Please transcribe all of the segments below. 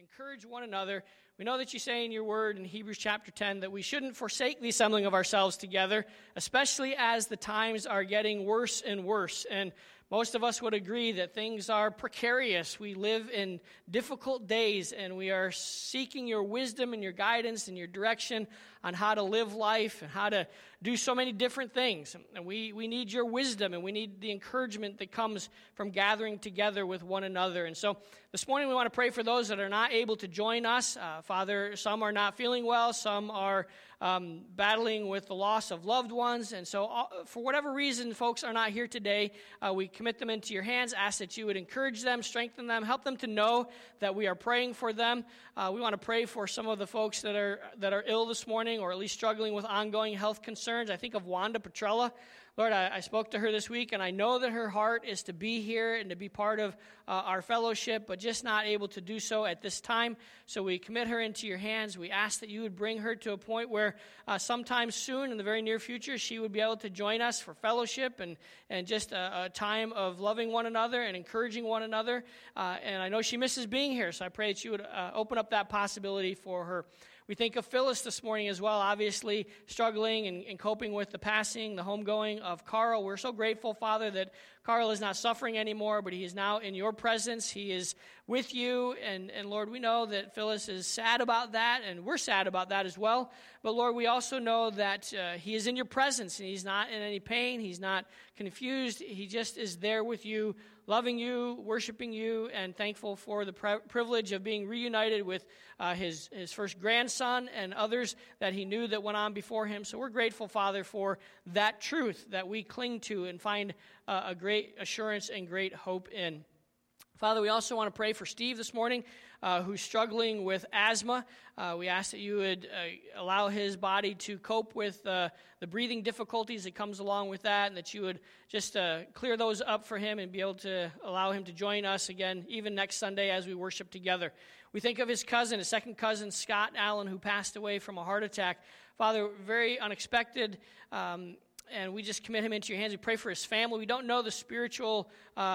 encourage one another. We know that you say in your word in Hebrews chapter 10 that we shouldn't forsake the assembling of ourselves together, especially as the times are getting worse and worse. And most of us would agree that things are precarious. We live in difficult days, and we are seeking your wisdom and your guidance and your direction on how to live life and how to do so many different things. And we need your wisdom, and we need the encouragement that comes from gathering together with one another. And so this morning we want to pray for those that are not able to join us. Father, some are not feeling well, some are battling with the loss of loved ones. And so for whatever reason folks are not here today, we commit them into your hands, ask that you would encourage them, strengthen them, help them to know that we are praying for them. We want to pray for some of the folks that are ill this morning, or at least struggling with ongoing health concerns. I think of Wanda Petrella. Lord, I spoke to her this week, and I know that her heart is to be here and to be part of our fellowship, but just not able to do so at this time. So we commit her into your hands. We ask that you would bring her to a point where sometime soon, in the very near future, she would be able to join us for fellowship and just a time of loving one another and encouraging one another. And I know she misses being here, so I pray that you would open up that possibility for her. We think of Phyllis this morning as well, obviously struggling and coping with the passing, the homegoing of Carl. We're so grateful, Father, that Carl is not suffering anymore, but he is now in your presence. He is with you, and Lord, we know that Phyllis is sad about that, and we're sad about that as well. But Lord, we also know that he is in your presence, and he's not in any pain. He's not confused. He just is there with you, loving you, worshiping you, and thankful for the privilege of being reunited with his first grandson and others that he knew that went on before him. So we're grateful, Father, for that truth that we cling to and find a great assurance and great hope in. Father, we also want to pray for Steve this morning, who's struggling with asthma. We ask that you would allow his body to cope with the breathing difficulties that comes along with that, and that you would just clear those up for him and be able to allow him to join us again, even next Sunday as we worship together. We think of his cousin, his second cousin, Scott Allen, who passed away from a heart attack. Father, very unexpected, and we just commit him into your hands. We pray for his family. We don't know the spiritual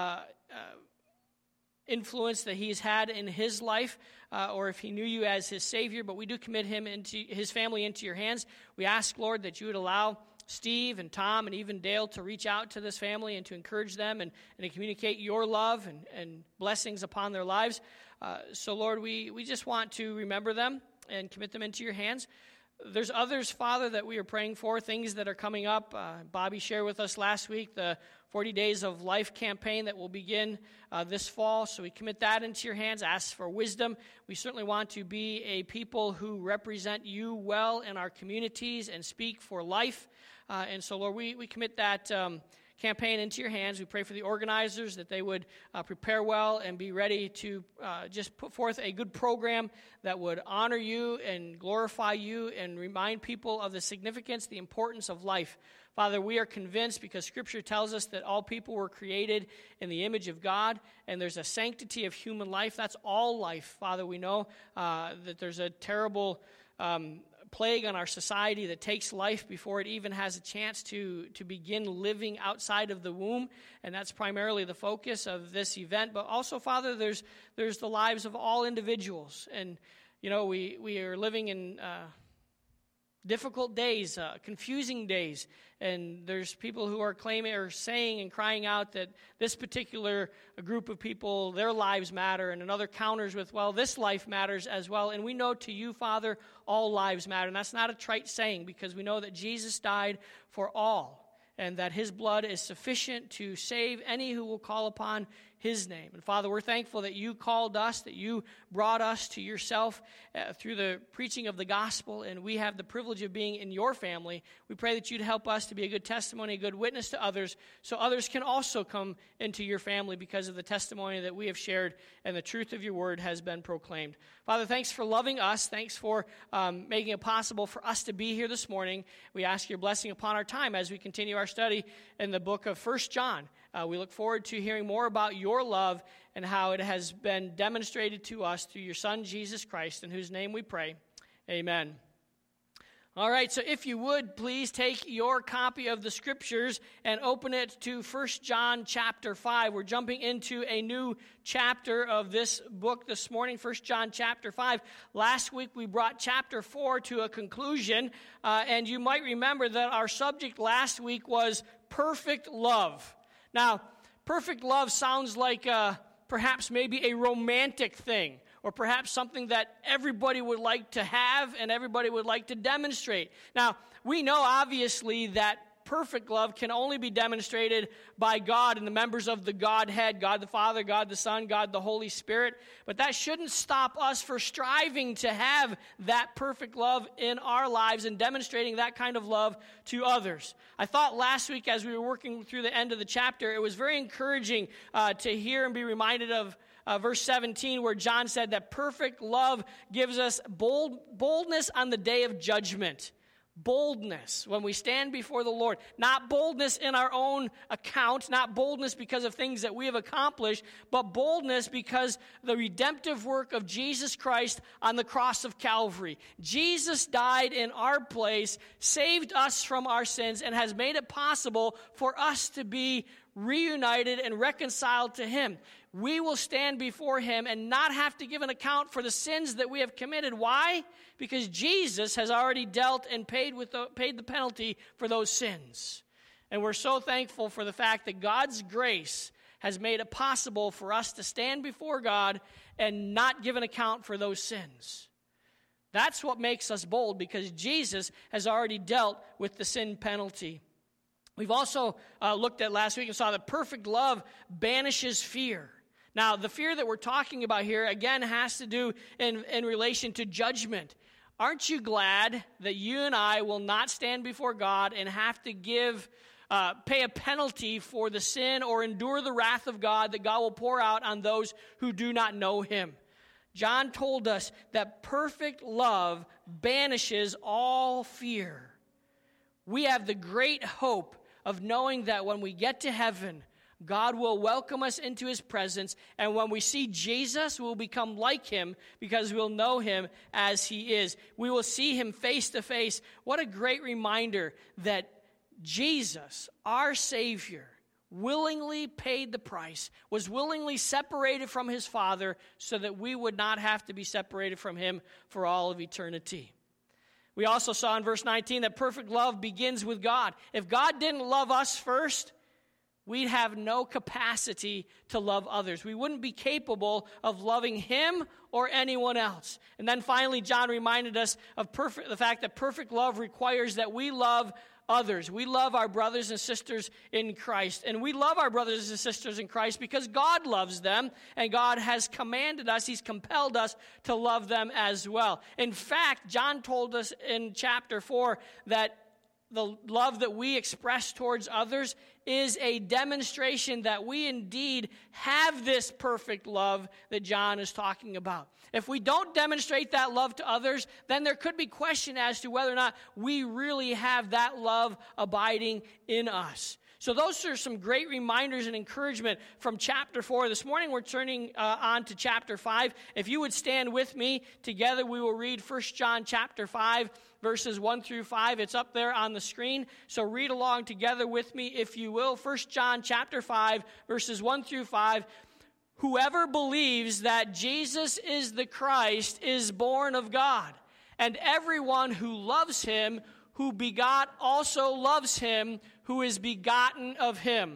influence that he's had in his life, or if he knew you as his Savior, but we do commit him into his family into your hands. We ask, Lord, that you would allow Steve and Tom and even Dale to reach out to this family and to encourage them and to communicate your love and blessings upon their lives. So, Lord, we just want to remember them and commit them into your hands. There's others, Father, that we are praying for, things that are coming up. Bobby shared with us last week the 40 Days of Life campaign that will begin this fall. So we commit that into your hands, ask for wisdom. We certainly want to be a people who represent you well in our communities and speak for life. And so, Lord, we commit that campaign into your hands. We pray for the organizers that they would prepare well and be ready to just put forth a good program that would honor you and glorify you and remind people of the significance, the importance of life. Father, we are convinced because Scripture tells us that all people were created in the image of God, and there's a sanctity of human life. That's all life. Father, we know that there's a terrible plague on our society that takes life before it even has a chance to begin living outside of the womb, and that's primarily the focus of this event. But also, Father, there's the lives of all individuals, and you know we are living in difficult days, confusing days, and there's people who are claiming or saying and crying out that this particular group of people, their lives matter, and another counters with, well, this life matters as well. And we know to you, Father, all lives matter. And that's not a trite saying, because we know that Jesus died for all, and that his blood is sufficient to save any who will call upon his name. And Father, we're thankful that you called us, that you brought us to yourself through the preaching of the gospel, and we have the privilege of being in your family. We pray that you'd help us to be a good testimony, a good witness to others, so others can also come into your family because of the testimony that we have shared and the truth of your word has been proclaimed. Father, thanks for loving us. Thanks for making it possible for us to be here this morning. We ask your blessing upon our time as we continue our study in the book of 1 John. We look forward to hearing more about your love and how it has been demonstrated to us through your Son, Jesus Christ, in whose name we pray. Amen. All right, so if you would, please take your copy of the Scriptures and open it to 1 John chapter 5. We're jumping into a new chapter of this book this morning, 1 John chapter 5. Last week we brought chapter 4 to a conclusion, and you might remember that our subject last week was perfect love. Now, perfect love sounds like perhaps maybe a romantic thing, or perhaps something that everybody would like to have and everybody would like to demonstrate. Now, we know obviously that perfect love can only be demonstrated by God and the members of the Godhead, God the Father, God the Son, God the Holy Spirit. But that shouldn't stop us for striving to have that perfect love in our lives and demonstrating that kind of love to others. I thought last week as we were working through the end of the chapter, it was very encouraging to hear and be reminded of verse 17, where John said that perfect love gives us boldness on the day of judgment. Boldness when we stand before the Lord. Not boldness in our own account, not boldness because of things that we have accomplished, but boldness because the redemptive work of Jesus Christ on the cross of Calvary. Jesus died in our place, saved us from our sins, and has made it possible for us to be reunited and reconciled to Him. We will stand before Him and not have to give an account for the sins that we have committed. Why? Because Jesus has already dealt and paid the penalty for those sins. And we're so thankful for the fact that God's grace has made it possible for us to stand before God and not give an account for those sins. That's what makes us bold, because Jesus has already dealt with the sin penalty. We've also looked at last week and saw that perfect love banishes fear. Now, the fear that we're talking about here, again, has to do in relation to judgment. Aren't you glad that you and I will not stand before God and have to pay a penalty for the sin or endure the wrath of God that God will pour out on those who do not know Him? John told us that perfect love banishes all fear. We have the great hope of knowing that when we get to heaven, God will welcome us into His presence, and when we see Jesus, we'll become like Him because we'll know Him as He is. We will see Him face to face. What a great reminder that Jesus, our Savior, willingly paid the price, was willingly separated from His Father so that we would not have to be separated from Him for all of eternity. We also saw in verse 19 that perfect love begins with God. If God didn't love us first, we'd have no capacity to love others. We wouldn't be capable of loving Him or anyone else. And then finally, John reminded us of the fact that perfect love requires that we love others. We love our brothers and sisters in Christ. And we love our brothers and sisters in Christ because God loves them, and God has commanded us, He's compelled us to love them as well. In fact, John told us in chapter 4 that the love that we express towards others is a demonstration that we indeed have this perfect love that John is talking about. If we don't demonstrate that love to others, then there could be question as to whether or not we really have that love abiding in us. So those are some great reminders and encouragement from chapter 4. This morning we're turning on to chapter 5. If you would stand with me together, we will read 1 John chapter 5, verses 1 through 5. It's up there on the screen. So read along together with me, if you will. 1 John chapter 5, verses 1 through 5. Whoever believes that Jesus is the Christ is born of God, and everyone who loves Him, who begot, also loves Him who is begotten of Him.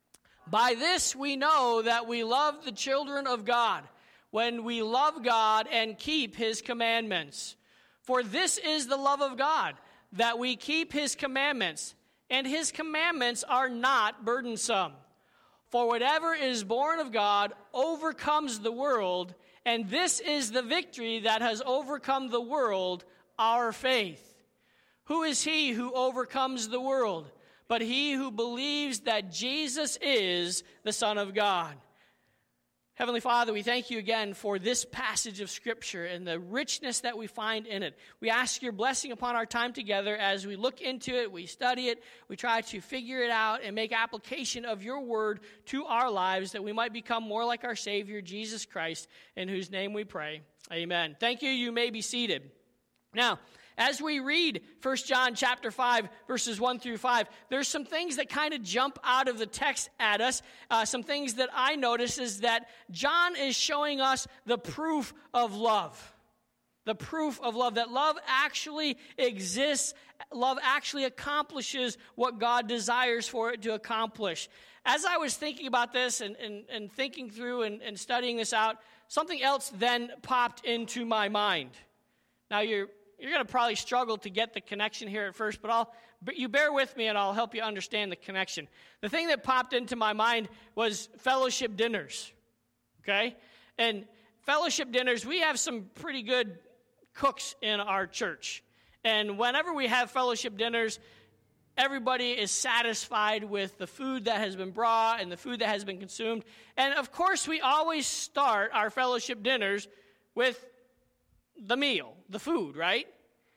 By this we know that we love the children of God, when we love God and keep His commandments. For this is the love of God, that we keep His commandments, and His commandments are not burdensome. For whatever is born of God overcomes the world, and this is the victory that has overcome the world, our faith. Who is he who overcomes the world but he who believes that Jesus is the Son of God? Heavenly Father, we thank you again for this passage of Scripture and the richness that we find in it. We ask your blessing upon our time together as we look into it, we study it, we try to figure it out and make application of your word to our lives, that we might become more like our Savior, Jesus Christ, in whose name we pray. Amen. Thank you. You may be seated. Now, As we read 1 John chapter 5, verses 1 through 5, there's some things that kind of jump out of the text at us. Some things that I notice is that John is showing us the proof of love. The proof of love, that love actually exists. Love actually accomplishes what God desires for it to accomplish. As I was thinking about this and thinking through and studying this out, something else then popped into my mind. Now, you're going to probably struggle to get the connection here at first, but you bear with me and I'll help you understand the connection. The thing that popped into my mind was fellowship dinners, okay? And fellowship dinners, we have some pretty good cooks in our church. And whenever we have fellowship dinners, everybody is satisfied with the food that has been brought and the food that has been consumed. And of course, we always start our fellowship dinners with the meal, the food, right?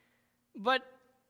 But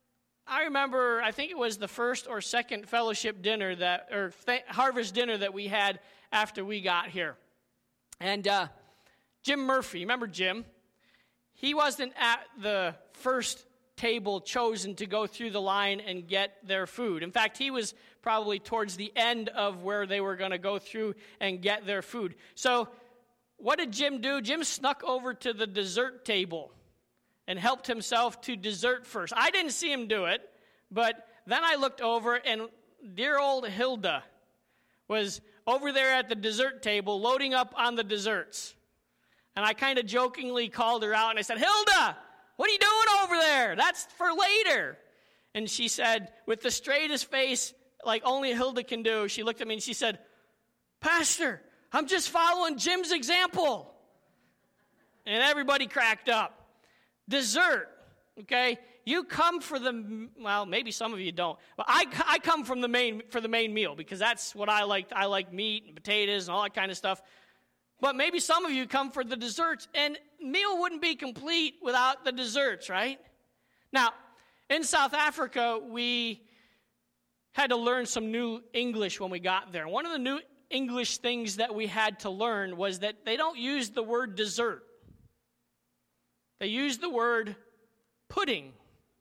I remember, I think it was the first or second fellowship dinner harvest dinner that we had after we got here. And Jim Murphy, remember Jim? He wasn't at the first table chosen to go through the line and get their food. In fact, he was probably towards the end of where they were going to go through and get their food. So what did Jim do? Jim snuck over to the dessert table and helped himself to dessert first. I didn't see him do it, but then I looked over and dear old Hilda was over there at the dessert table loading up on the desserts. And I kind of jokingly called her out and I said, "Hilda, what are you doing over there? That's for later." And she said, with the straightest face, like only Hilda can do, she looked at me and she said, "Pastor, I'm just following Jim's example." And everybody cracked up. Dessert, okay? You come for well, maybe some of you don't. But I come for the main meal because that's what I like. I like meat and potatoes and all that kind of stuff. But maybe some of you come for the desserts, and meal wouldn't be complete without the desserts, right? Now, in South Africa, we had to learn some new English when we got there. One of the new English things that we had to learn was that they don't use the word dessert. They use the word pudding.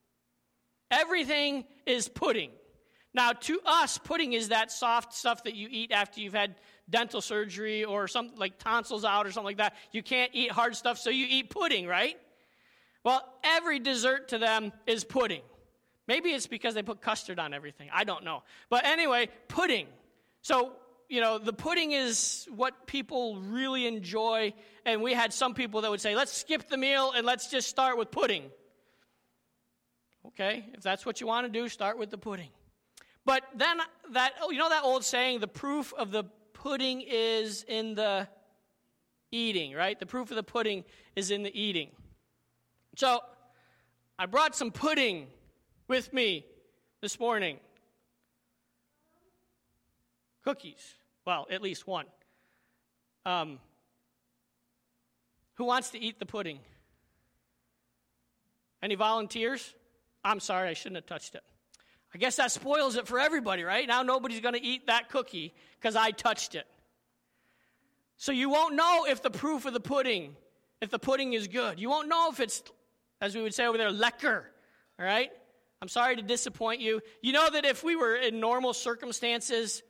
Everything is pudding. Now, to us, pudding is that soft stuff that you eat after you've had dental surgery or something like tonsils out or something like that. You can't eat hard stuff, so you eat pudding, right? Well, every dessert to them is pudding. Maybe it's because they put custard on everything. I don't know. But anyway, pudding. So, the pudding is what people really enjoy. And we had some people that would say, let's skip the meal and let's just start with pudding. Okay, if that's what you want to do, start with the pudding. But then that old saying, the proof of the pudding is in the eating, right? The proof of the pudding is in the eating. So I brought some pudding with me this morning. Cookies. Well, at least one. Who wants to eat the pudding? Any volunteers? I'm sorry, I shouldn't have touched it. I guess that spoils it for everybody, right? Now nobody's going to eat that cookie because I touched it. So you won't know if the proof of the pudding is good. You won't know if it's, as we would say over there, lekker, all right? I'm sorry to disappoint you. You know that if we were in normal circumstances,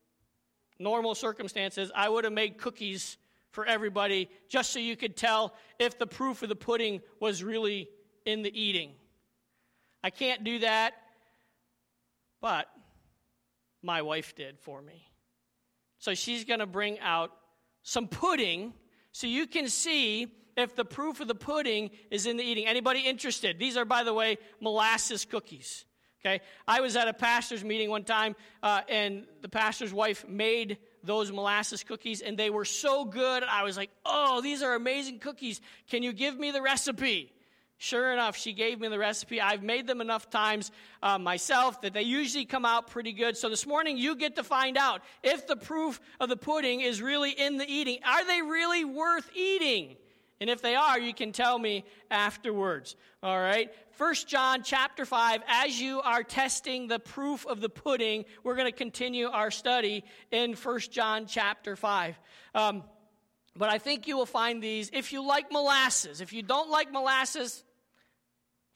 I would have made cookies for everybody just so you could tell if the proof of the pudding was really in the eating. I can't do that. But my wife did for me. So she's going to bring out some pudding so you can see if the proof of the pudding is in the eating. Anybody interested? These are, by the way, molasses cookies. Okay, I was at a pastor's meeting one time, and the pastor's wife made those molasses cookies, and they were so good. I was like, "Oh, these are amazing cookies. Can you give me the recipe?" Sure enough, she gave me the recipe. I've made them enough times myself that they usually come out pretty good. So this morning, you get to find out if the proof of the pudding is really in the eating. Are they really worth eating? And if they are, you can tell me afterwards. All right? 1 John chapter 5, as you are testing the proof of the pudding, we're going to continue our study in 1 John chapter 5. But I think you will find these. If you like molasses, if you don't like molasses,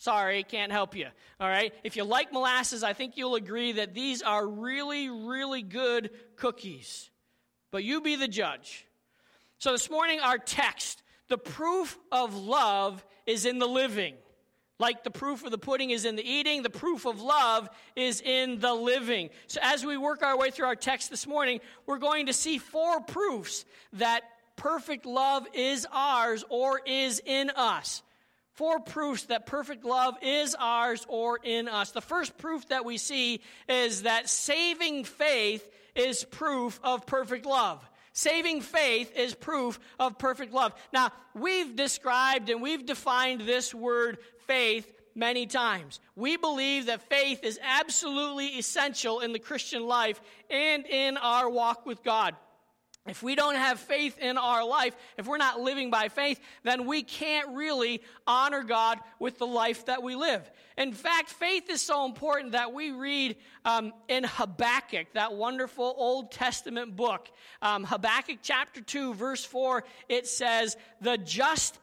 Sorry, can't help you. All right? If you like molasses, I think you'll agree that these are really, really good cookies. But you be the judge. So this morning, our text, the proof of love is in the living. Like the proof of the pudding is in the eating, the proof of love is in the living. So as we work our way through our text this morning, we're going to see 4 proofs that perfect love is ours or is in us. 4 proofs that perfect love is ours or in us. The first proof that we see is that saving faith is proof of perfect love. Saving faith is proof of perfect love. Now, we've described and we've defined this word faith many times. We believe that faith is absolutely essential in the Christian life and in our walk with God. If we don't have faith in our life, if we're not living by faith, then we can't really honor God with the life that we live. In fact, faith is so important that we read in Habakkuk, that wonderful Old Testament book. Habakkuk chapter 2, verse 4, it says, The just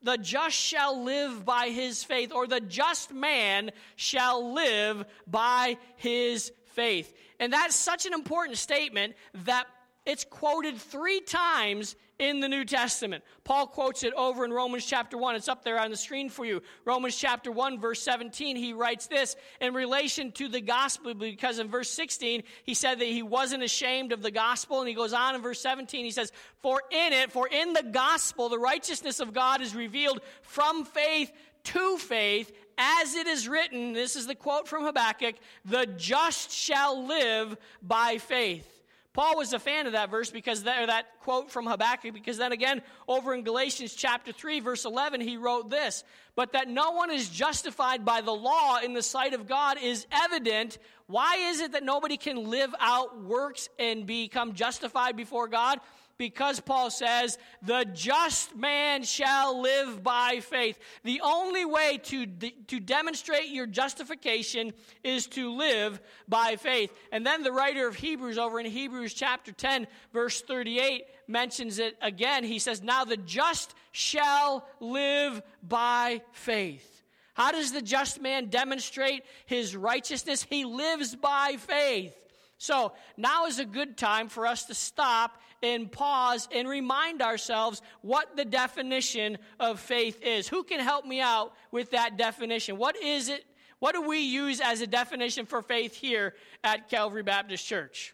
shall live by his faith, or the just man shall live by his faith. And that's such an important statement that it's quoted 3 times in the New Testament. Paul quotes it over in Romans chapter 1. It's up there on the screen for you. Romans chapter 1, verse 17, he writes this in relation to the gospel, because in verse 16, he said that he wasn't ashamed of the gospel. And he goes on in verse 17, he says, For in the gospel, the righteousness of God is revealed from faith to faith, as it is written, this is the quote from Habakkuk, the just shall live by faith. Paul was a fan of that verse that quote from Habakkuk, because then again, over in Galatians chapter 3, verse 11, he wrote this, But that no one is justified by the law in the sight of God is evident. Why is it that nobody can live out works and become justified before God? Because Paul says, the just man shall live by faith. The only way to demonstrate your justification is to live by faith. And then the writer of Hebrews over in Hebrews chapter 10, verse 38, mentions it again. He says, Now the just shall live by faith. How does the just man demonstrate his righteousness? He lives by faith. So now is a good time for us to stop and pause and remind ourselves what the definition of faith is. Who can help me out with that definition? What is it? What do we use as a definition for faith here at Calvary Baptist Church?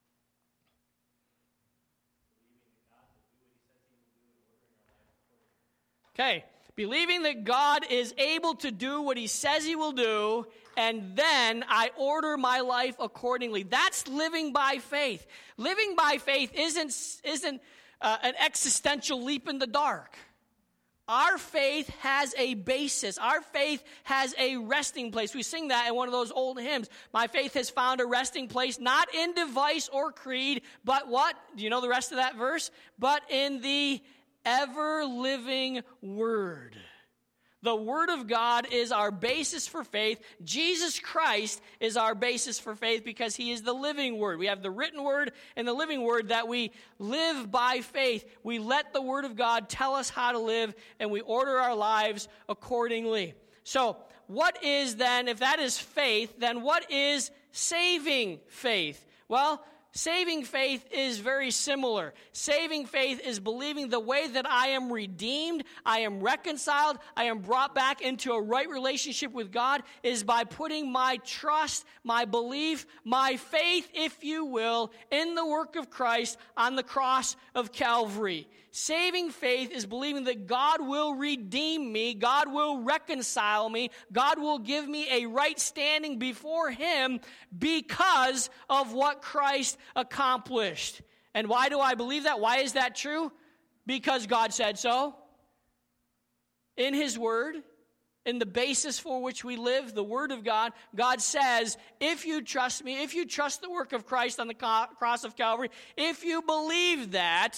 Okay, believing that God is able to do what he says he will do, and then I order my life accordingly. That's living by faith. Living by faith isn't an existential leap in the dark. Our faith has a basis. Our faith has a resting place. We sing that in one of those old hymns. My faith has found a resting place, not in device or creed, but what? Do you know the rest of that verse? But in the ever-living Word. The Word of God is our basis for faith. Jesus Christ is our basis for faith because he is the living Word. We have the written Word and the living Word that we live by faith. We let the Word of God tell us how to live, and we order our lives accordingly. So, what is then, if that is faith, then what is saving faith? Well, saving faith is very similar. Saving faith is believing the way that I am redeemed, I am reconciled, I am brought back into a right relationship with God is by putting my trust, my belief, my faith, if you will, in the work of Christ on the cross of Calvary. Saving faith is believing that God will redeem me, God will reconcile me, God will give me a right standing before him because of what Christ accomplished. And why do I believe that? Why is that true? Because God said so. In his word, in the basis for which we live, the word of God, God says, if you trust me, if you trust the work of Christ on the cross of Calvary, if you believe that,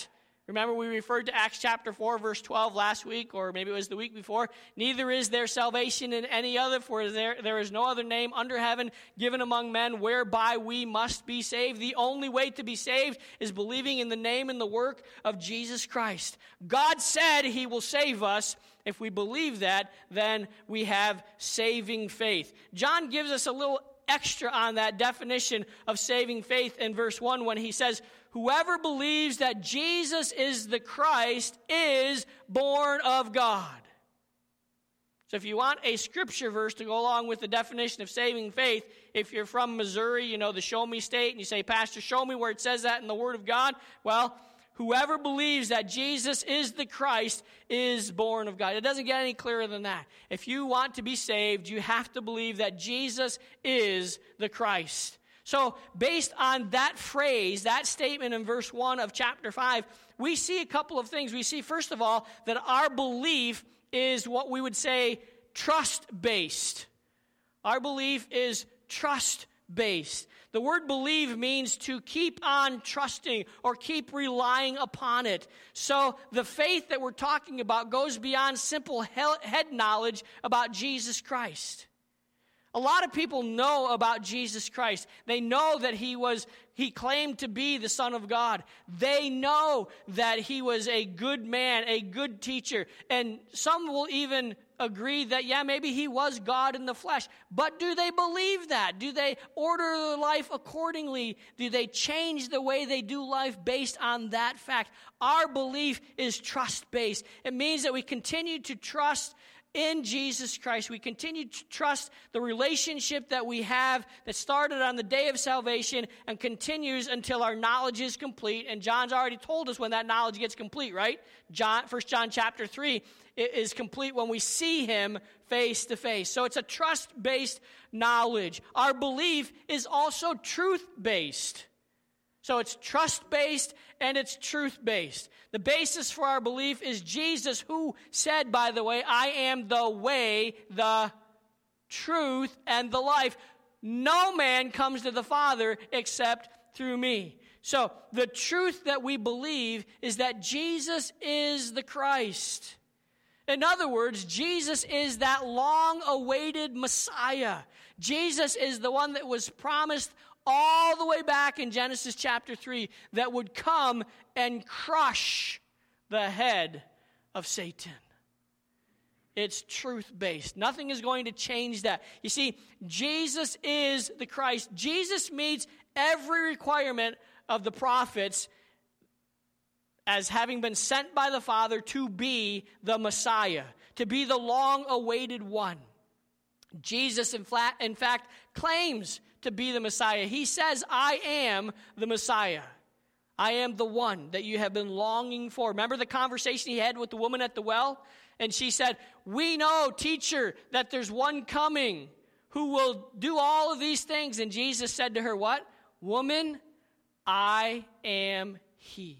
Remember, we referred to Acts chapter 4, verse 12 last week, or maybe it was the week before. Neither is there salvation in any other, for there is no other name under heaven given among men whereby we must be saved. The only way to be saved is believing in the name and the work of Jesus Christ. God said he will save us. If we believe that, then we have saving faith. John gives us a little extra on that definition of saving faith in verse 1 when he says, whoever believes that Jesus is the Christ is born of God. So if you want a scripture verse to go along with the definition of saving faith, if you're from Missouri, you know, the show me state, and you say, Pastor, show me where it says that in the Word of God. Well, whoever believes that Jesus is the Christ is born of God. It doesn't get any clearer than that. If you want to be saved, you have to believe that Jesus is the Christ. So based on that phrase, that statement in verse 1 of chapter 5, we see a couple of things. We see, first of all, that our belief is what we would say trust-based. Our belief is trust-based. The word believe means to keep on trusting or keep relying upon it. So the faith that we're talking about goes beyond simple head knowledge about Jesus Christ. A lot of people know about Jesus Christ. They know that he claimed to be the Son of God. They know that he was a good man, a good teacher. And some will even agree that, yeah, maybe he was God in the flesh. But do they believe that? Do they order their life accordingly? Do they change the way they do life based on that fact? Our belief is trust-based. It means that we continue to trust in Jesus Christ. We continue to trust the relationship that we have that started on the day of salvation and continues until our knowledge is complete. And John's already told us when that knowledge gets complete, right? 1 John chapter 3 is complete when we see him face to face. So it's a trust-based knowledge. Our belief is also truth-based. So it's trust-based and it's truth-based. The basis for our belief is Jesus, who said, by the way, I am the way, the truth, and the life. No man comes to the Father except through me. So the truth that we believe is that Jesus is the Christ. In other words, Jesus is that long-awaited Messiah. Jesus is the one that was promised all the way back in Genesis chapter 3 that would come and crush the head of Satan. It's truth-based. Nothing is going to change that. You see, Jesus is the Christ. Jesus meets every requirement of the prophets as having been sent by the Father to be the Messiah, to be the long-awaited one. Jesus, in fact, claims to be the Messiah. He says, I am the Messiah. I am the one that you have been longing for. Remember the conversation he had with the woman at the well? And she said, we know, teacher, that there's one coming who will do all of these things. And Jesus said to her, what? Woman, I am he.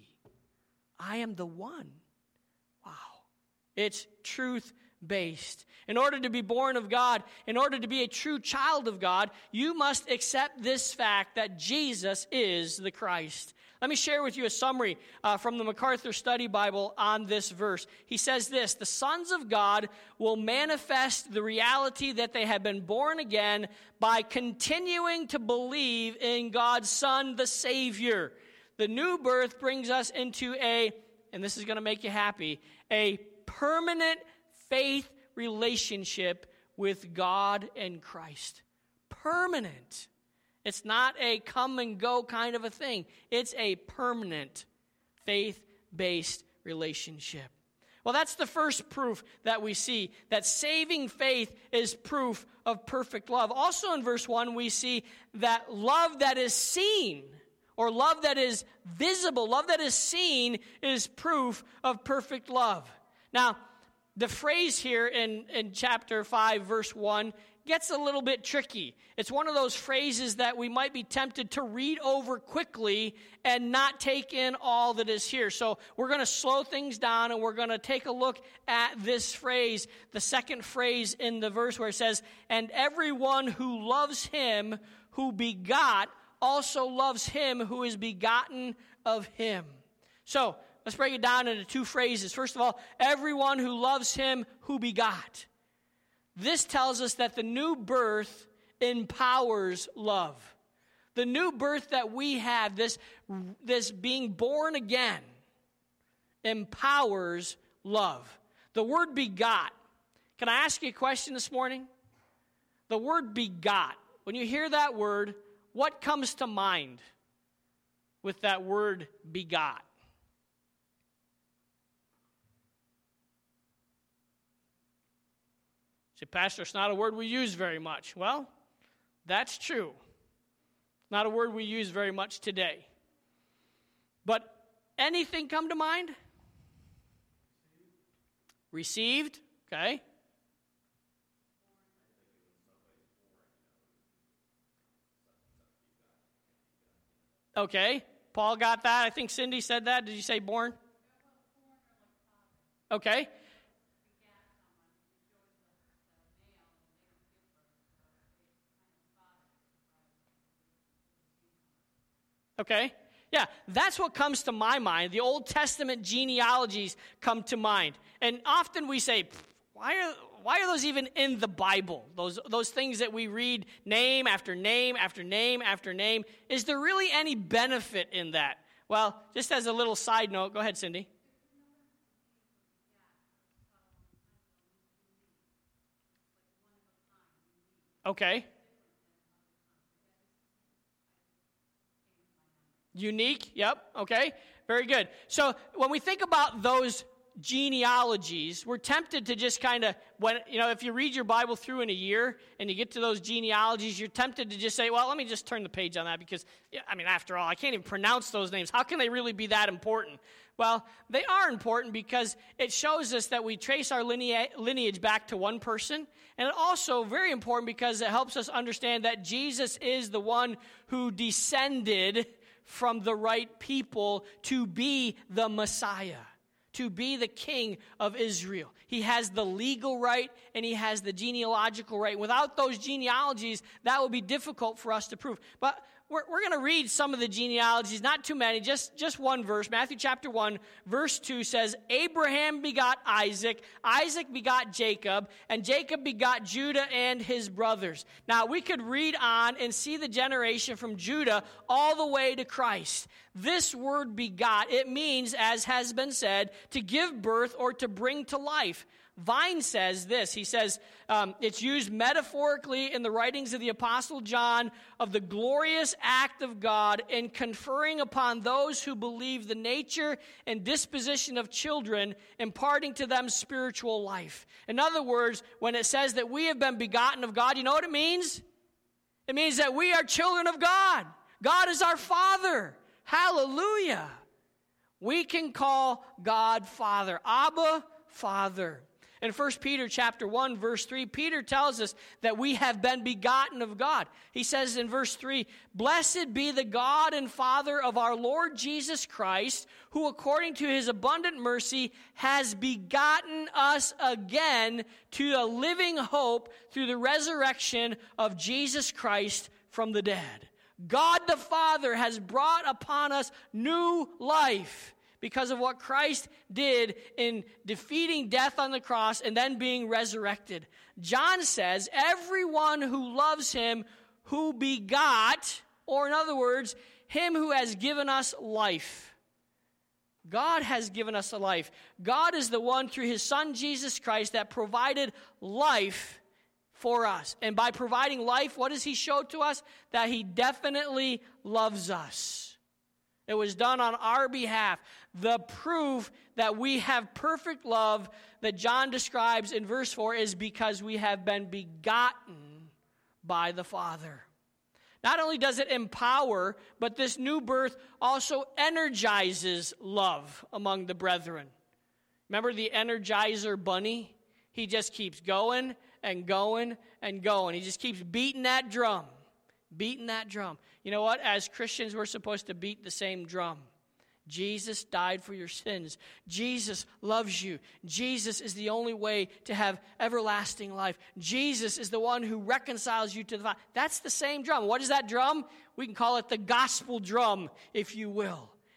I am the one. Wow. It's truth-based. In order to be born of God, in order to be a true child of God, you must accept this fact that Jesus is the Christ. Let me share with you a summary from the MacArthur Study Bible on this verse. He says this: the sons of God will manifest the reality that they have been born again by continuing to believe in God's Son, the Savior. The new birth brings us into and this is going to make you happy, a permanent faith relationship with God and Christ. Permanent. It's not a come and go kind of a thing. It's a permanent faith-based relationship. Well, that's the first proof that we see, that saving faith is proof of perfect love. Also in verse 1, we see that love that is seen, or love that is visible, love that is seen, is proof of perfect love. Now, the phrase here in chapter 5, verse 1, gets a little bit tricky. It's one of those phrases that we might be tempted to read over quickly and not take in all that is here. So we're going to slow things down and we're going to take a look at this phrase, the second phrase in the verse where it says, and everyone who loves him who begot also loves him who is begotten of him. So let's break it down into two phrases. First of all, everyone who loves him who begot. This tells us that the new birth empowers love. The new birth that we have, this being born again, empowers love. The word begot. Can I ask you a question this morning? The word begot. When you hear that word, what comes to mind with that word begot? Say, Pastor, it's not a word we use very much. Well, that's true. Not a word we use very much today. But anything come to mind? Received, okay. Okay, Paul got that. I think Cindy said that. Did you say born? Okay. Okay. Yeah, that's what comes to my mind. The Old Testament genealogies come to mind. And often we say, why are those even in the Bible? Those things that we read name after name after name after name. Is there really any benefit in that? Well, just as a little side note, go ahead, Cindy. Okay. Unique, yep, okay, very good. So when we think about those genealogies, we're tempted to just kind of, if you read your Bible through in a year and you get to those genealogies, you're tempted to just say, well, let me just turn the page on that because, after all, I can't even pronounce those names. How can they really be that important? Well, they are important because it shows us that we trace our lineage back to one person. And it also very important because it helps us understand that Jesus is the one who descended from the right people to be the Messiah, to be the King of Israel. He has the legal right and he has the genealogical right. Without those genealogies, that would be difficult for us to prove. But we're going to read some of the genealogies, not too many, just one verse. Matthew chapter 1, verse 2 says, Abraham begot Isaac, Isaac begot Jacob, and Jacob begot Judah and his brothers. Now, we could read on and see the generation from Judah all the way to Christ. This word begot, it means, as has been said, to give birth or to bring to life. Vine says this. He says it's used metaphorically in the writings of the Apostle John of the glorious act of God in conferring upon those who believe the nature and disposition of children, imparting to them spiritual life. In other words, when it says that we have been begotten of God, you know what it means? It means that we are children of God. God is our Father. Hallelujah. We can call God Father. Abba, Father. In 1 Peter chapter 1, verse 3, Peter tells us that we have been begotten of God. He says in verse 3, Blessed be the God and Father of our Lord Jesus Christ, who according to his abundant mercy has begotten us again to a living hope through the resurrection of Jesus Christ from the dead. God the Father has brought upon us new life because of what Christ did in defeating death on the cross and then being resurrected. John says, everyone who loves him who begot, or in other words, him who has given us life. God has given us a life. God is the one through his Son Jesus Christ that provided life for us. And by providing life, what does he show to us? That he definitely loves us. It was done on our behalf. The proof that we have perfect love that John describes in verse 4 is because we have been begotten by the Father. Not only does it empower, but this new birth also energizes love among the brethren. Remember the Energizer Bunny? He just keeps going and going and going. He just keeps beating that drum. Beating that drum. You know what? As Christians, we're supposed to beat the same drum. Jesus died for your sins. Jesus loves you. Jesus is the only way to have everlasting life. Jesus is the one who reconciles you to the Father. That's the same drum. What is that drum? We can call it the gospel drum, if you will.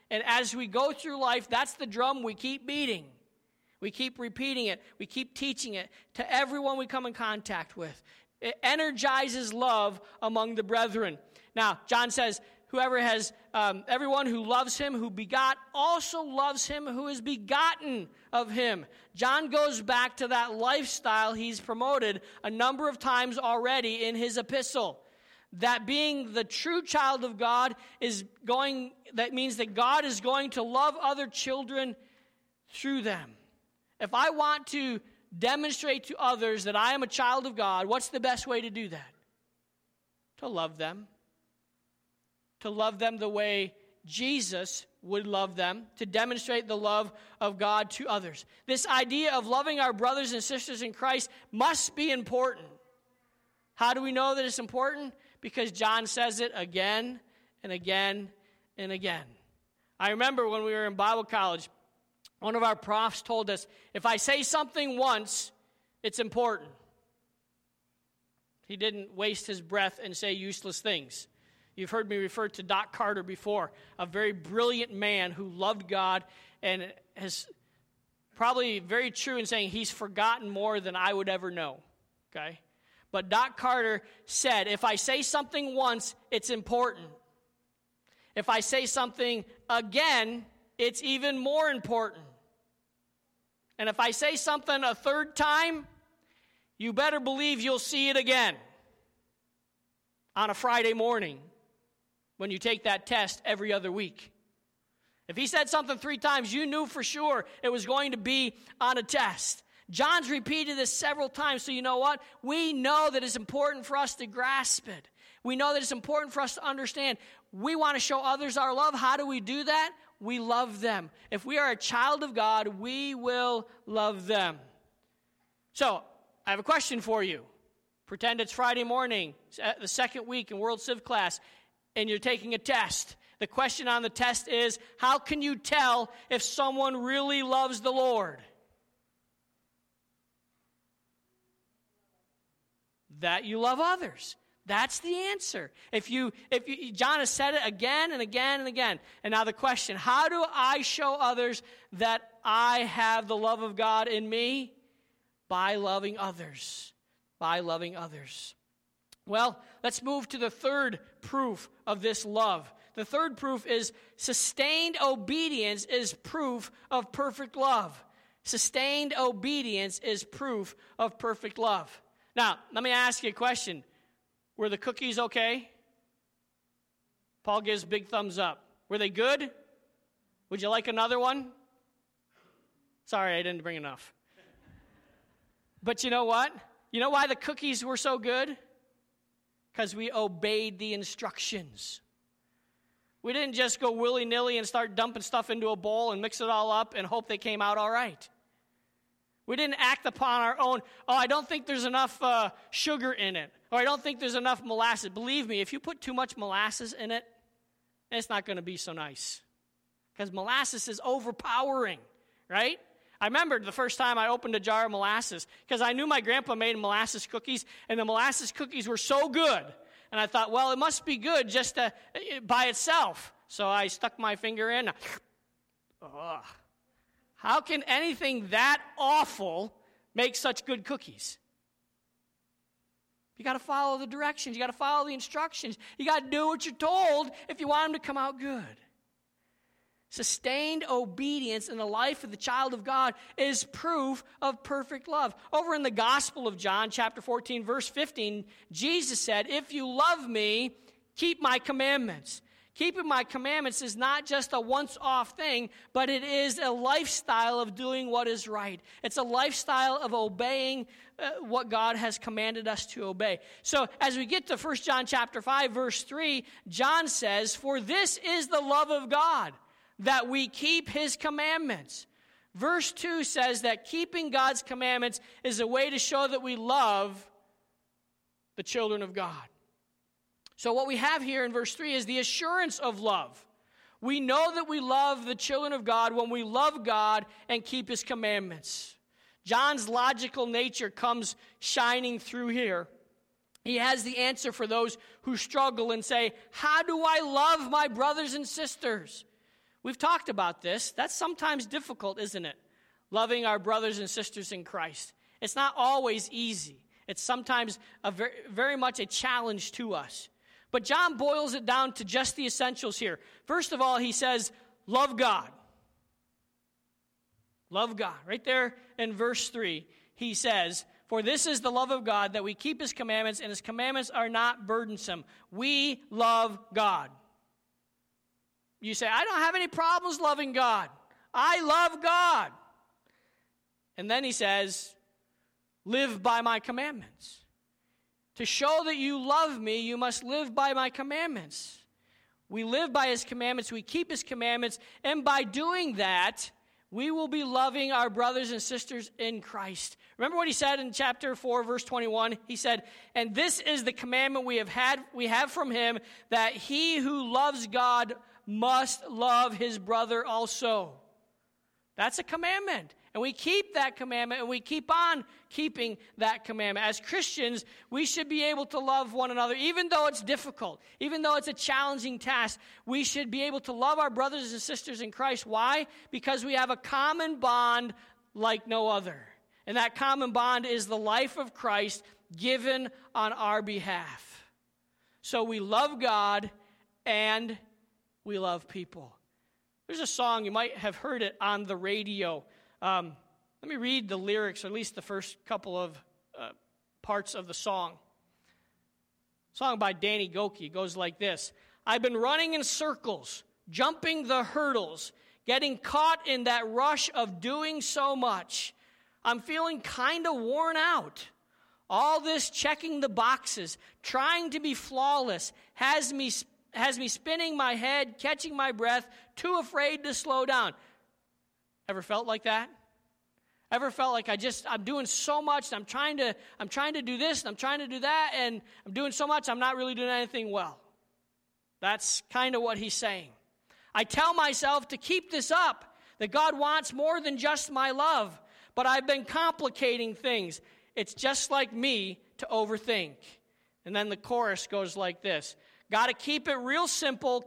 And as we go through life, that's the drum we keep beating. We keep repeating it. We keep teaching it to everyone we come in contact with. It energizes love among the brethren. Now, John says, whoever has, everyone who loves him, who begot, also loves him who is begotten of him. John goes back to that lifestyle he's promoted a number of times already in his epistle. That being the true child of God that means that God is going to love other children through them. If I want to demonstrate to others that I am a child of God, what's the best way to do that? To love them. To love them the way Jesus would love them, to demonstrate the love of God to others. This idea of loving our brothers and sisters in Christ must be important. How do we know that it's important? Because John says it again and again and again. I remember when we were in Bible college, one of our profs told us, if I say something once, it's important. He didn't waste his breath and say useless things. You've heard me refer to Doc Carter before, a very brilliant man who loved God and has probably very true in saying he's forgotten more than I would ever know, okay? But Doc Carter said, if I say something once, it's important. If I say something again, it's even more important. And if I say something a third time, you better believe you'll see it again on a Friday morning when you take that test every other week. If he said something 3 times, you knew for sure it was going to be on a test. John's repeated this several times, so you know what? We know that it's important for us to grasp it. We know that it's important for us to understand. We want to show others our love. How do we do that? We love them. If we are a child of God, we will love them. So, I have a question for you. Pretend it's Friday morning, the second week in World Civ class, and you're taking a test. The question on the test is, how can you tell if someone really loves the Lord? That you love others. That's the answer. John has said it again and again and again. And now the question, how do I show others that I have the love of God in me? By loving others. By loving others. Well, let's move to the third proof of this love. The third proof is sustained obedience is proof of perfect love. Sustained obedience is proof of perfect love. Now, let me ask you a question. Were the cookies okay? Paul gives big thumbs up. Were they good? Would you like another one? Sorry, I didn't bring enough. But you know what? You know why the cookies were so good? Because we obeyed the instructions. We didn't just go willy-nilly and start dumping stuff into a bowl and mix it all up and hope they came out all right. We didn't act upon our own, I don't think there's enough sugar in it, or I don't think there's enough molasses. Believe me, if you put too much molasses in it, it's not going to be so nice. Because molasses is overpowering, right? I remembered the first time I opened a jar of molasses, because I knew my grandpa made molasses cookies, and the molasses cookies were so good. And I thought, well, it must be good just by itself. So I stuck my finger in. Ugh. How can anything that awful make such good cookies? You got to follow the directions. You got to follow the instructions. You got to do what you're told if you want them to come out good. Sustained obedience in the life of the child of God is proof of perfect love. Over in the Gospel of John, chapter 14, verse 15, Jesus said, if you love me, keep my commandments. Keeping my commandments is not just a once-off thing, but it is a lifestyle of doing what is right. It's a lifestyle of obeying what God has commanded us to obey. So as we get to 1 John chapter 5, verse 3, John says, for this is the love of God, that we keep his commandments. Verse 2 says that keeping God's commandments is a way to show that we love the children of God. So what we have here in verse 3 is the assurance of love. We know that we love the children of God when we love God and keep his commandments. John's logical nature comes shining through here. He has the answer for those who struggle and say, how do I love my brothers and sisters? We've talked about this. That's sometimes difficult, isn't it? Loving our brothers and sisters in Christ. It's not always easy. It's sometimes very, very much a challenge to us. But John boils it down to just the essentials here. First of all, he says, love God. Love God. Right there in verse 3, he says, for this is the love of God, that we keep his commandments, and his commandments are not burdensome. We love God. You say, I don't have any problems loving God. I love God. And then he says, live by my commandments. To show that you love me, you must live by my commandments. We live by his commandments, we keep his commandments, and by doing that, we will be loving our brothers and sisters in Christ. Remember what he said in chapter 4, verse 21? He said, and this is the commandment we have from him, that he who loves God must love his brother also. That's a commandment. And we keep that commandment, and we keep on keeping that commandment. As Christians, we should be able to love one another, even though it's difficult, even though it's a challenging task. We should be able to love our brothers and sisters in Christ. Why? Because we have a common bond like no other. And that common bond is the life of Christ given on our behalf. So we love God and we love people. There's a song, you might have heard it on the radio. Let me read the lyrics, or at least the first couple of parts of the song. Song by Danny Gokey goes like this. I've been running in circles, jumping the hurdles, getting caught in that rush of doing so much. I'm feeling kind of worn out. All this checking the boxes, trying to be flawless, has me spinning my head, catching my breath, too afraid to slow down. Ever felt like that? Ever felt like I'm doing so much, and I'm trying to do this, and I'm trying to do that, and I'm doing so much, I'm not really doing anything well. That's kind of what he's saying. I tell myself to keep this up, that God wants more than just my love, but I've been complicating things. It's just like me to overthink. And then the chorus goes like this. Got to keep it real simple,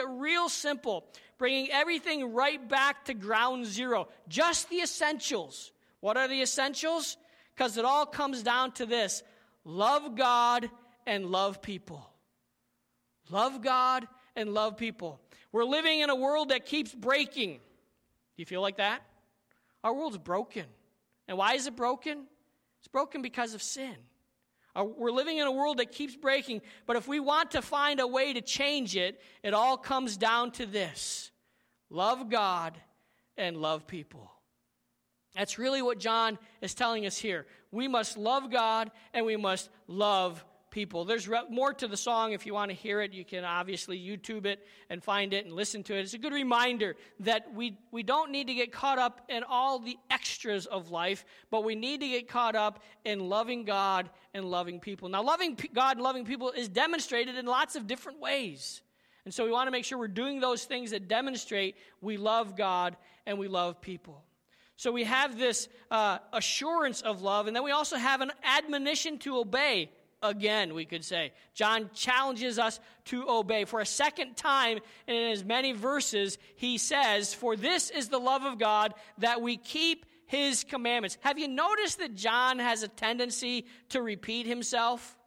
bringing everything right back to ground zero. Just the essentials. What are the essentials? Because it all comes down to this. Love God and love people. Love God and love people. We're living in a world that keeps breaking. Do you feel like that? Our world's broken. And why is it broken? It's broken because of sin. We're living in a world that keeps breaking, but if we want to find a way to change it, it all comes down to this. Love God and love people. That's really what John is telling us here. We must love God and we must love people. There's more to the song. If you want to hear it, you can obviously YouTube it and find it and listen to it. It's a good reminder that we don't need to get caught up in all the extras of life, but we need to get caught up in loving God and loving people. Now, loving God and loving people is demonstrated in lots of different ways. And so we want to make sure we're doing those things that demonstrate we love God and we love people. So we have this assurance of love, and then we also have an admonition to obey. Again, we could say. John challenges us to obey. For a second time in as many verses, he says, for this is the love of God, that we keep his commandments. Have you noticed that John has a tendency to repeat himself?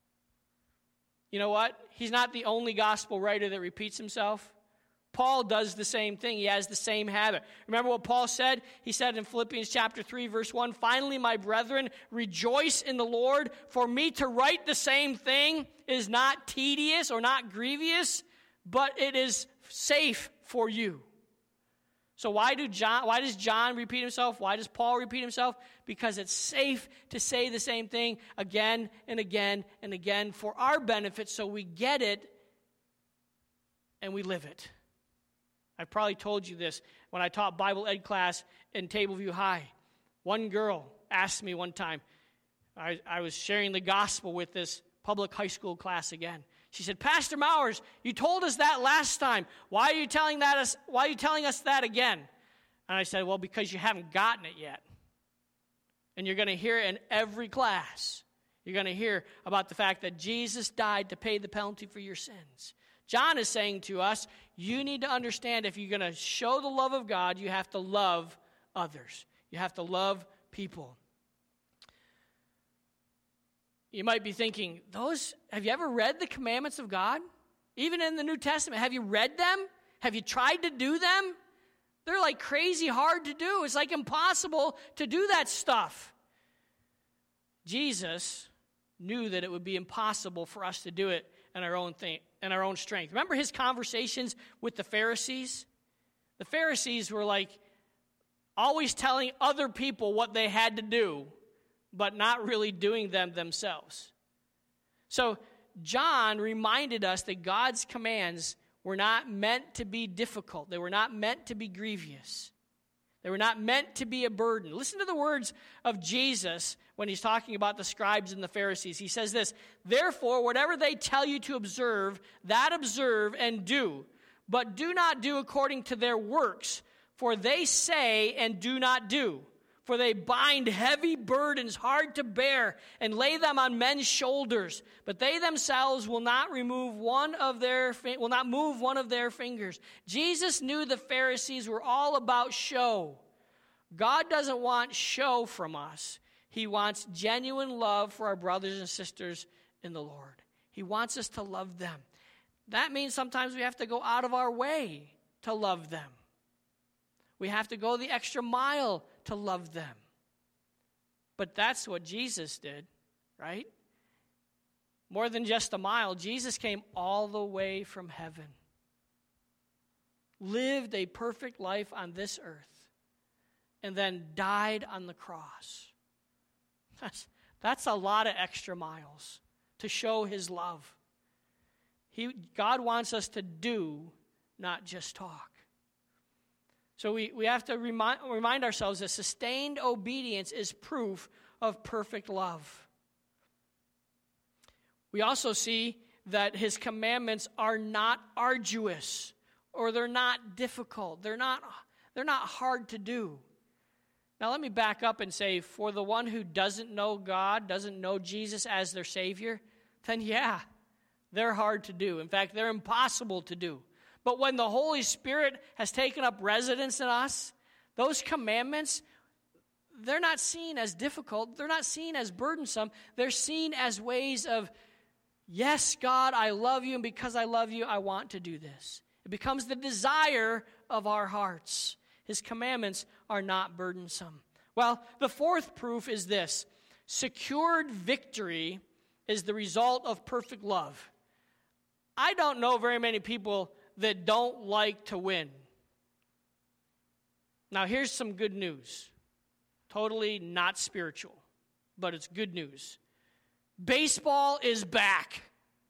You know what? He's not the only gospel writer that repeats himself. Paul does the same thing. He has the same habit. Remember what Paul said? He said in Philippians chapter 3, verse 1, finally, my brethren, rejoice in the Lord. For me to write the same thing is not tedious or not grievous, but it is safe for you. So why does John repeat himself? Why does Paul repeat himself? Because it's safe to say the same thing again and again and again for our benefit, so we get it and we live it. I've probably told you this when I taught Bible Ed class in Tableview High. One girl asked me one time, I was sharing the gospel with this public high school class again. She said, Pastor Mowers, you told us that last time. Why are you telling us that again? And I said, well, because you haven't gotten it yet. And you're going to hear it in every class. You're going to hear about the fact that Jesus died to pay the penalty for your sins. John is saying to us, you need to understand if you're going to show the love of God, you have to love others. You have to love people. You might be thinking, have you ever read the commandments of God? Even in the New Testament, have you read them? Have you tried to do them? They're like crazy hard to do. It's like impossible to do that stuff. Jesus knew that it would be impossible for us to do it in our own strength. Remember his conversations with the Pharisees? The Pharisees were like always telling other people what they had to do, but not really doing them themselves. So John reminded us that God's commands were not meant to be difficult. They were not meant to be grievous. They were not meant to be a burden. Listen to the words of Jesus when he's talking about the scribes and the Pharisees. He says this, therefore, whatever they tell you to observe, that observe and do. But do not do according to their works, for they say and do not do. For they bind heavy burdens hard to bear and lay them on men's shoulders, but they themselves will not move one of their fingers. Jesus knew the Pharisees were all about show. God doesn't want show from us. He wants genuine love for our brothers and sisters in the Lord. He wants us to love them. That means sometimes we have to go out of our way to love them. We have to go the extra mile to love them. But that's what Jesus did, right? More than just a mile, Jesus came all the way from heaven, lived a perfect life on this earth, and then died on the cross. That's a lot of extra miles to show his love. God wants us to do, not just talk. So we have to remind ourselves that sustained obedience is proof of perfect love. We also see that his commandments are not arduous or they're not difficult. They're not hard to do. Now let me back up and say, for the one who doesn't know God, doesn't know Jesus as their Savior, then yeah, they're hard to do. In fact, they're impossible to do. But when the Holy Spirit has taken up residence in us, those commandments, they're not seen as difficult. They're not seen as burdensome. They're seen as ways of, yes, God, I love you, and because I love you, I want to do this. It becomes the desire of our hearts. His commandments are not burdensome. Well, the fourth proof is this. Secured victory is the result of perfect love. I don't know very many people that don't like to win. Now, here's some good news. Totally not spiritual, but it's good news. Baseball is back.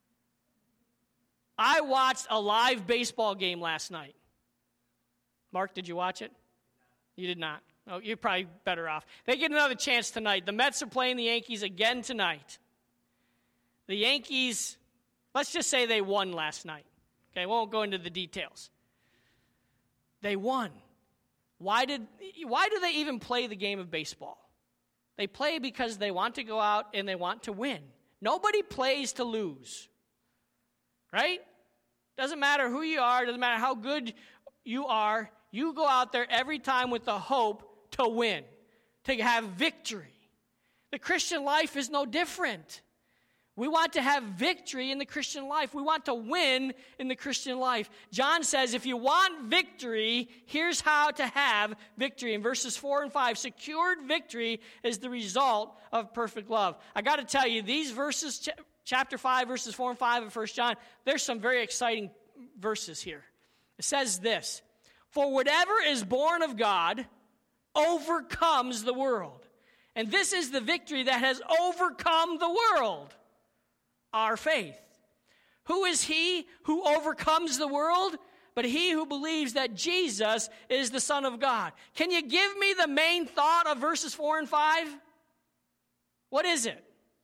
I watched a live baseball game last night. Mark, did you watch it? You did not. Oh, you're probably better off. They get another chance tonight. The Mets are playing the Yankees again tonight. The Yankees, let's just say they won last night. Okay, I won't go into the details. They won. Why do they even play the game of baseball? They play because they want to go out and they want to win. Nobody plays to lose. Right? Doesn't matter who you are, doesn't matter how good you are, you go out there every time with the hope to win, to have victory. The Christian life is no different. We want to have victory in the Christian life. We want to win in the Christian life. John says, if you want victory, here's how to have victory. In verses 4 and 5, secured victory is the result of perfect love. I got to tell you, these verses, chapter 5, verses 4 and 5 of 1 John, there's some very exciting verses here. It says this, for whatever is born of God overcomes the world. And this is the victory that has overcome the world. Our faith. Who is he who overcomes the world? But he who believes that Jesus is the Son of God. Can you give me the main thought of verses 4 and 5? What is it?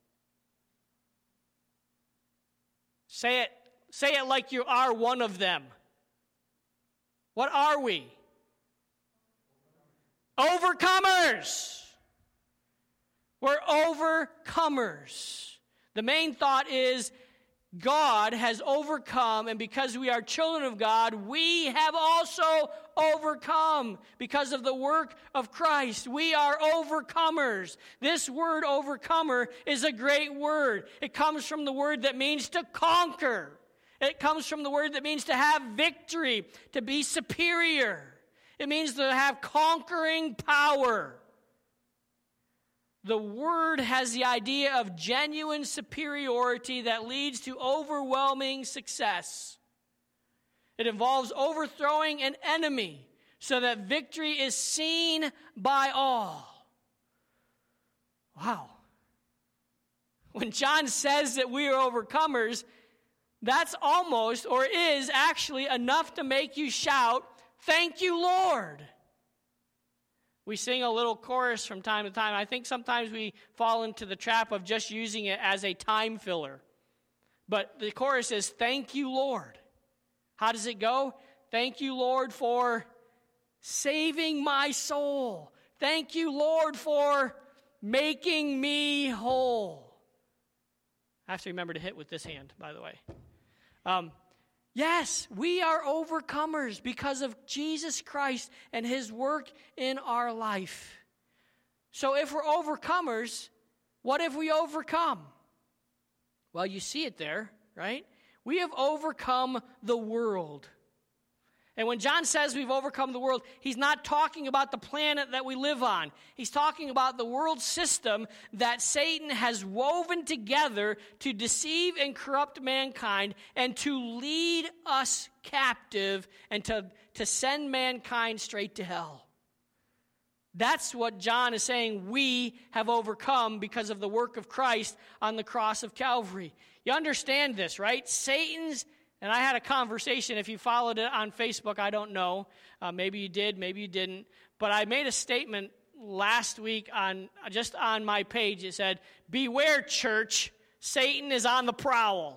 Say it like you are one of them. What are we? Overcomers. We're overcomers. The main thought is God has overcome, and because we are children of God, we have also overcome because of the work of Christ. We are overcomers. This word overcomer is a great word. It comes from the word that means to conquer. It comes from the word that means to have victory, to be superior. It means to have conquering power. The word has the idea of genuine superiority that leads to overwhelming success. It involves overthrowing an enemy so that victory is seen by all. Wow. When John says that we are overcomers, that's almost or is actually enough to make you shout, "Thank you, Lord." We sing a little chorus from time to time. I think sometimes we fall into the trap of just using it as a time filler. But the chorus is, "Thank you, Lord." How does it go? "Thank you, Lord, for saving my soul. Thank you, Lord, for making me whole." I have to remember to hit with this hand, by the way. Yes, we are overcomers because of Jesus Christ and his work in our life. So if we're overcomers, what have we overcome? Well, you see it there, right? We have overcome the world. And when John says we've overcome the world, he's not talking about the planet that we live on. He's talking about the world system that Satan has woven together to deceive and corrupt mankind and to lead us captive and to send mankind straight to hell. That's what John is saying we have overcome because of the work of Christ on the cross of Calvary. You understand this, right? And I had a conversation, if you followed it on Facebook, I don't know. Maybe you did, maybe you didn't. But I made a statement last week just on my page. It said, "Beware, church, Satan is on the prowl."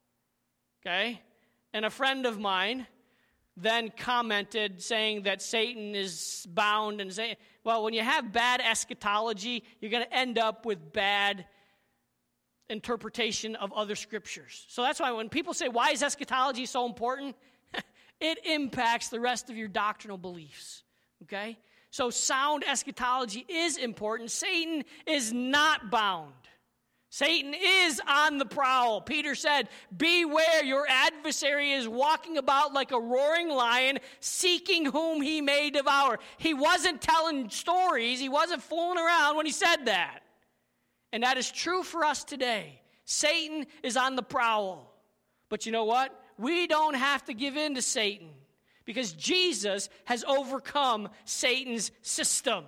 Okay? And a friend of mine then commented saying that Satan is bound and saying, well, when you have bad eschatology, you're going to end up with bad interpretation of other scriptures. So that's why when people say, why is eschatology so important? It impacts the rest of your doctrinal beliefs, okay? So sound eschatology is important. Satan is not bound. Satan is on the prowl. Peter said, "Beware, your adversary is walking about like a roaring lion, seeking whom he may devour." He wasn't telling stories. He wasn't fooling around when he said that. And that is true for us today. Satan is on the prowl. But you know what? We don't have to give in to Satan because Jesus has overcome Satan's system.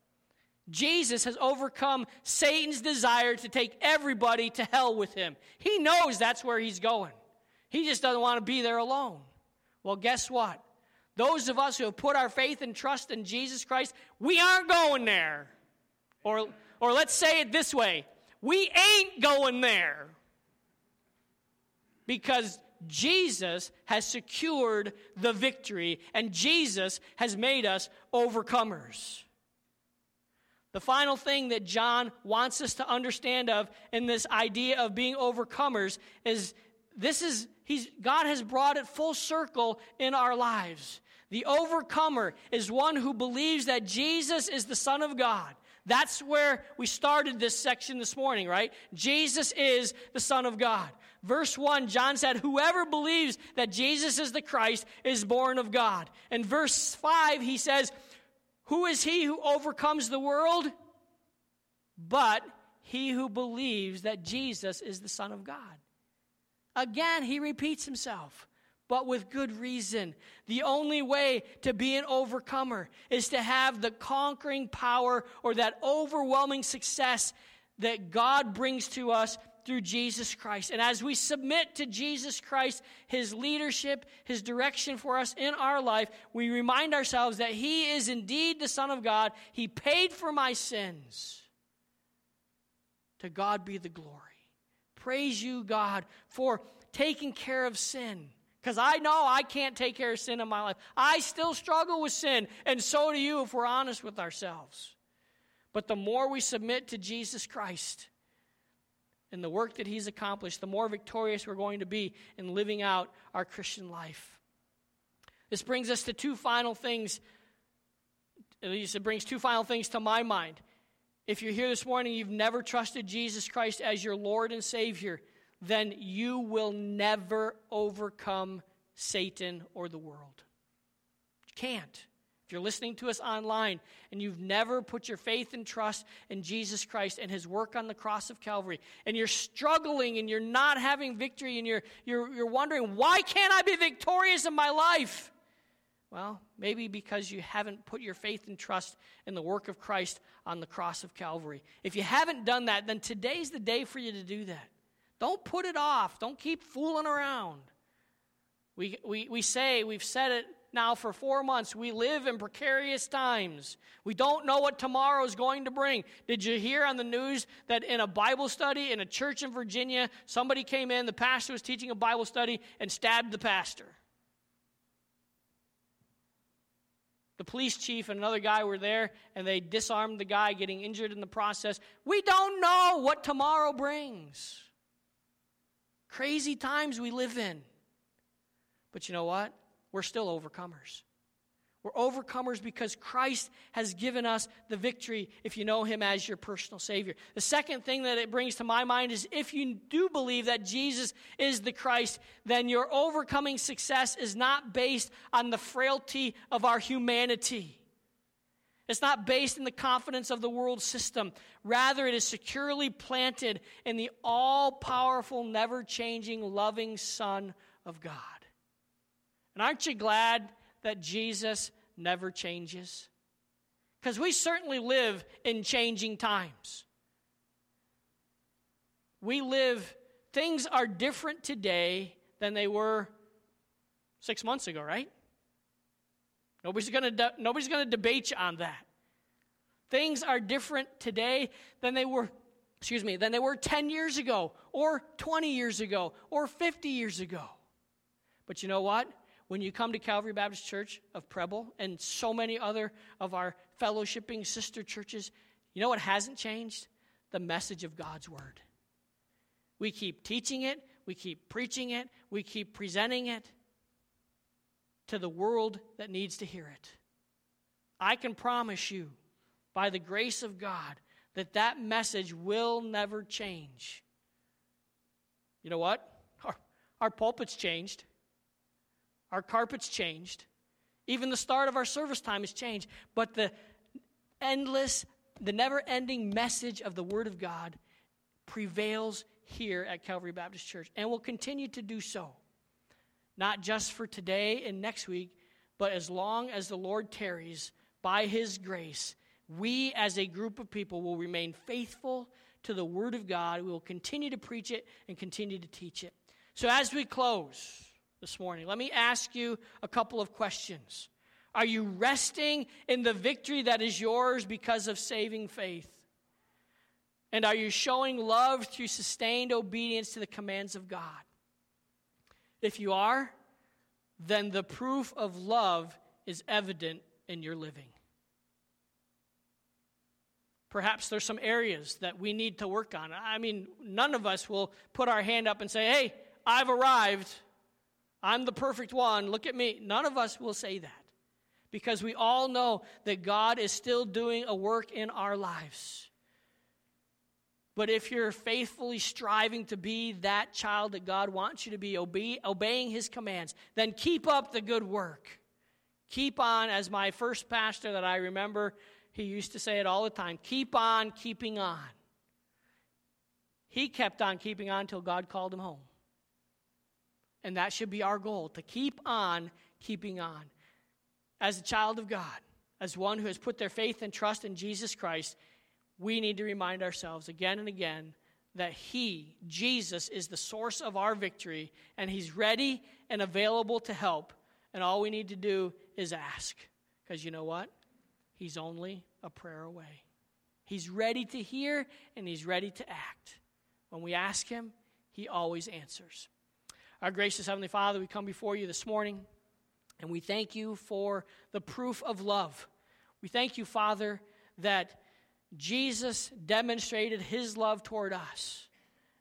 Jesus has overcome Satan's desire to take everybody to hell with him. He knows that's where he's going. He just doesn't want to be there alone. Well, guess what? Those of us who have put our faith and trust in Jesus Christ, we aren't going there. Or let's say it this way, we ain't going there. Because Jesus has secured the victory, and Jesus has made us overcomers. The final thing that John wants us to understand of in this idea of being overcomers is God has brought it full circle in our lives. The overcomer is one who believes that Jesus is the Son of God. That's where we started this section this morning, right? Jesus is the Son of God. Verse 1, John said, "Whoever believes that Jesus is the Christ is born of God." In verse 5, he says, "Who is he who overcomes the world? But he who believes that Jesus is the Son of God." Again, he repeats himself, but with good reason. The only way to be an overcomer is to have the conquering power or that overwhelming success that God brings to us through Jesus Christ. And as we submit to Jesus Christ, his leadership, his direction for us in our life, we remind ourselves that he is indeed the Son of God. He paid for my sins. To God be the glory. Praise you, God, for taking care of sin. Because I know I can't take care of sin in my life. I still struggle with sin, and so do you if we're honest with ourselves. But the more we submit to Jesus Christ, and the work that he's accomplished, the more victorious we're going to be in living out our Christian life. This brings us to two final things. At least it brings two final things to my mind. If you're here this morning, you've never trusted Jesus Christ as your Lord and Savior, then you will never overcome Satan or the world. You can't. If you're listening to us online and you've never put your faith and trust in Jesus Christ and his work on the cross of Calvary, and you're struggling and you're not having victory and you're wondering, why can't I be victorious in my life? Well, maybe because you haven't put your faith and trust in the work of Christ on the cross of Calvary. If you haven't done that, then today's the day for you to do that. Don't put it off. Don't keep fooling around. We've said it now for 4 months. We live in precarious times. We don't know what tomorrow is going to bring. Did you hear on the news that in a Bible study in a church in Virginia, somebody came in, the pastor was teaching a Bible study, and stabbed the pastor? The police chief and another guy were there, and they disarmed the guy, getting injured in the process. We don't know what tomorrow brings. Crazy times we live in. But you know what? We're still overcomers. We're overcomers because Christ has given us the victory if you know him as your personal Savior. The second thing that it brings to my mind is if you do believe that Jesus is the Christ, then your overcoming success is not based on the frailty of our humanity. It's not based in the confidence of the world system. Rather, it is securely planted in the all-powerful, never-changing, loving Son of God. And aren't you glad that Jesus never changes? Because we certainly live in changing times. Things are different today than they were 6 months ago, right? Nobody's going to debate you on that. Things are different today than they were 10 years ago, or 20 years ago, or 50 years ago. But you know what? When you come to Calvary Baptist Church of Preble and so many other of our fellowshipping sister churches, you know what hasn't changed? The message of God's Word. We keep teaching it, we keep preaching it, we keep presenting it to the world that needs to hear it. I can promise you, by the grace of God, that message will never change. You know what? Our pulpit's changed. Our carpet's changed. Even the start of our service time has changed. But the never-ending message of the Word of God prevails here at Calvary Baptist Church and will continue to do so. Not just for today and next week, but as long as the Lord tarries, by his grace, we as a group of people will remain faithful to the Word of God. We will continue to preach it and continue to teach it. So as we close this morning, let me ask you a couple of questions. Are you resting in the victory that is yours because of saving faith? And are you showing love through sustained obedience to the commands of God? If you are, then the proof of love is evident in your living. Perhaps there's some areas that we need to work on. I mean, none of us will put our hand up and say, hey, I've arrived. I'm the perfect one. Look at me. None of us will say that because we all know that God is still doing a work in our lives. But if you're faithfully striving to be that child that God wants you to be, obeying his commands, then keep up the good work. Keep on, as my first pastor that I remember, he used to say it all the time, keep on keeping on. He kept on keeping on until God called him home. And that should be our goal, to keep on keeping on. As a child of God, as one who has put their faith and trust in Jesus Christ, we need to remind ourselves again and again that he, Jesus, is the source of our victory, and he's ready and available to help. And all we need to do is ask. Because you know what? He's only a prayer away. He's ready to hear, and he's ready to act. When we ask him, he always answers. Our gracious Heavenly Father, we come before you this morning, and we thank you for the proof of love. We thank you, Father, that Jesus demonstrated his love toward us.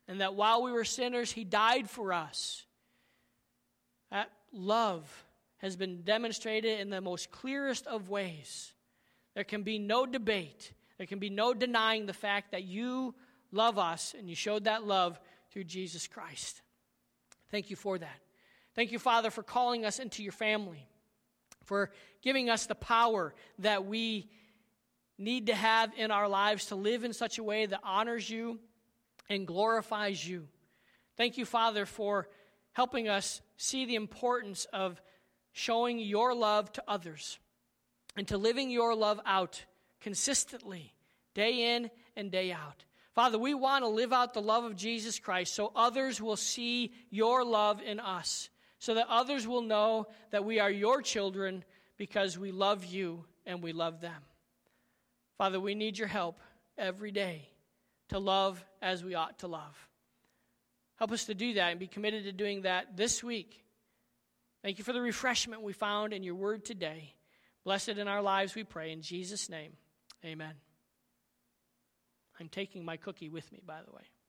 and that while we were sinners, he died for us. That love has been demonstrated in the most clearest of ways. There can be no debate. There can be no denying the fact that you love us, and you showed that love through Jesus Christ. Thank you for that. Thank you, Father, for calling us into your family, for giving us the power that we need to have in our lives to live in such a way that honors you and glorifies you. Thank you, Father, for helping us see the importance of showing your love to others and to living your love out consistently, day in and day out. Father, we want to live out the love of Jesus Christ so others will see your love in us, so that others will know that we are your children because we love you and we love them. Father, we need your help every day to love as we ought to love. Help us to do that and be committed to doing that this week. Thank you for the refreshment we found in your word today. Bless it in our lives, we pray. In Jesus' name, amen. I'm taking my cookie with me, by the way.